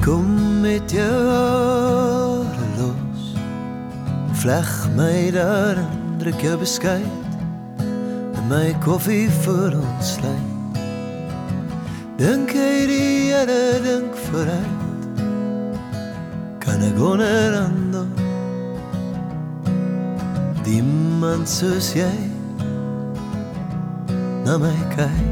Kom met jou hare los, vleg my daarin, druk jou beskuit en my koffie voor ons sluit. Dink jy die hele ding vooruit, kan ek onderhandel, die man soos jy na my kyk.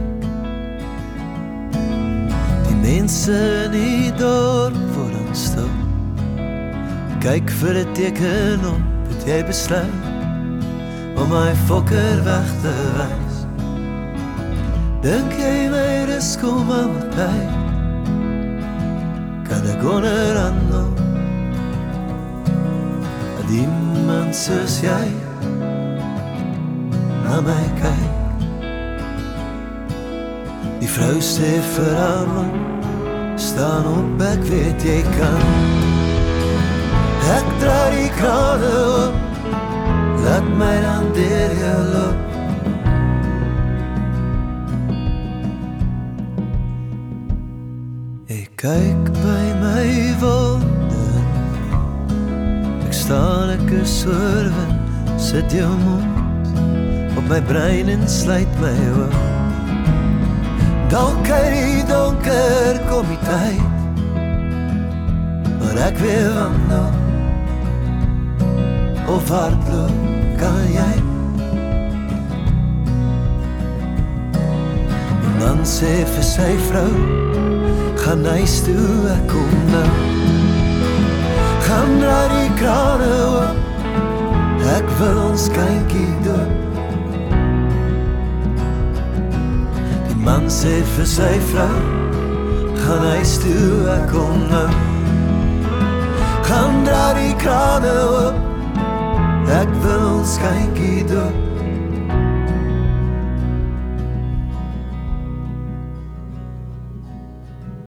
Mense in die dorp voor ons stil, kyk vir 'n teken op, het jy besluit om my fokker weg te wys. Dink jy my dis kom aan my tyd, kan ek onderhandel, die man soos jy na my kyk. Die vrou sê vir haar man, staan op, ek weet jy kan. Ek draai die krane op, laat my dan deur jou loop. Ek kyk by my wonde, ek staan, ek is oorwin, sit jou mond op my brein en sluit my oog. Dalk uit die donker kom die tyd, maar ek weer wandel, of hardloop kan jy. Die man sê vir sy vrou, gaan huis toe, ek kom nou. Gaan draai die krane op, ek wil ons kindjie doop. Man sê vir sy vrou, gaan huis toe, ek kom nou. Gaan draai die krane op, ek wil ons kindjie doop.